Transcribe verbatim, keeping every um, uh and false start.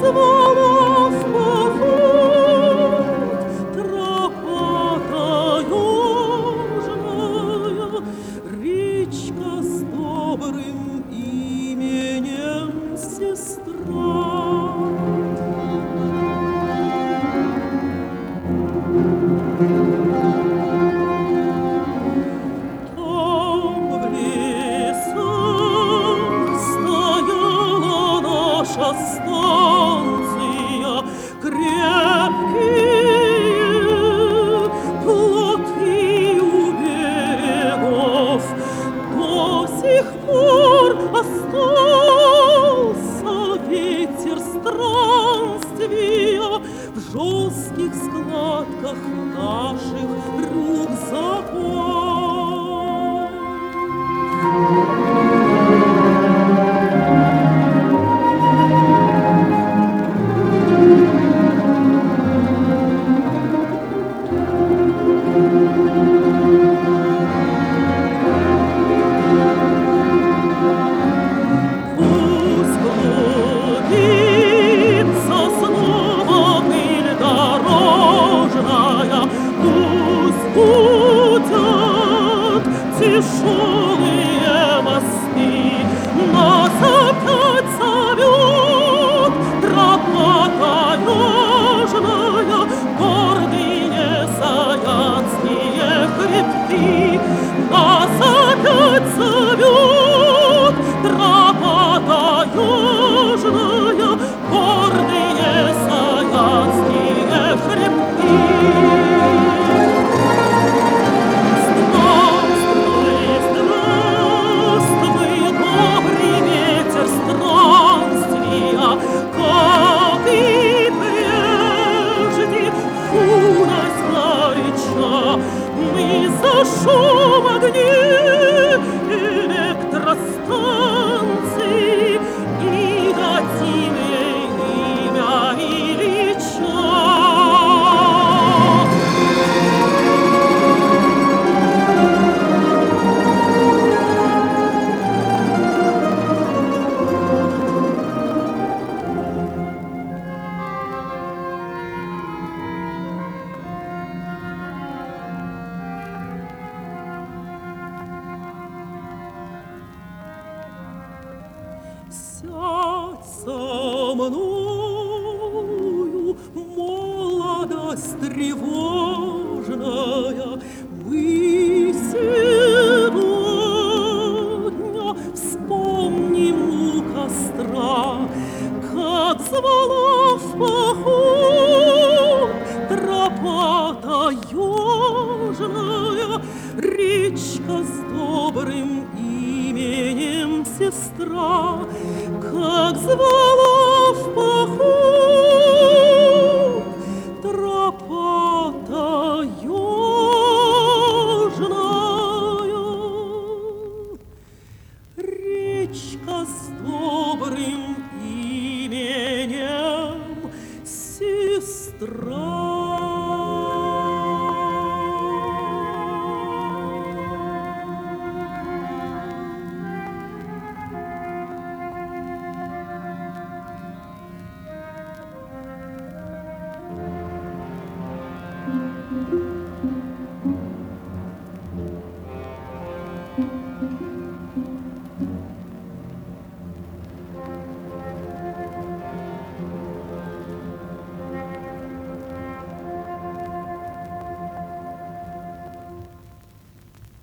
звала в поход тропа таежная, речка с добрым именем сестра. Станция, крепкие плоты у берегов, до сих пор остался ветер странствия в жестких складках наших рюкзаков. Тяжелые мосты нас опять зовет тропа таежная, гордые саянские хребты. Нас опять зовет тропа таежная, гордые саянские хребты. Шум огней электростанций и дадим ей имя Ильича. Сядь со мною, молодость тревожная, мы сегодня вспомним у костра, как звала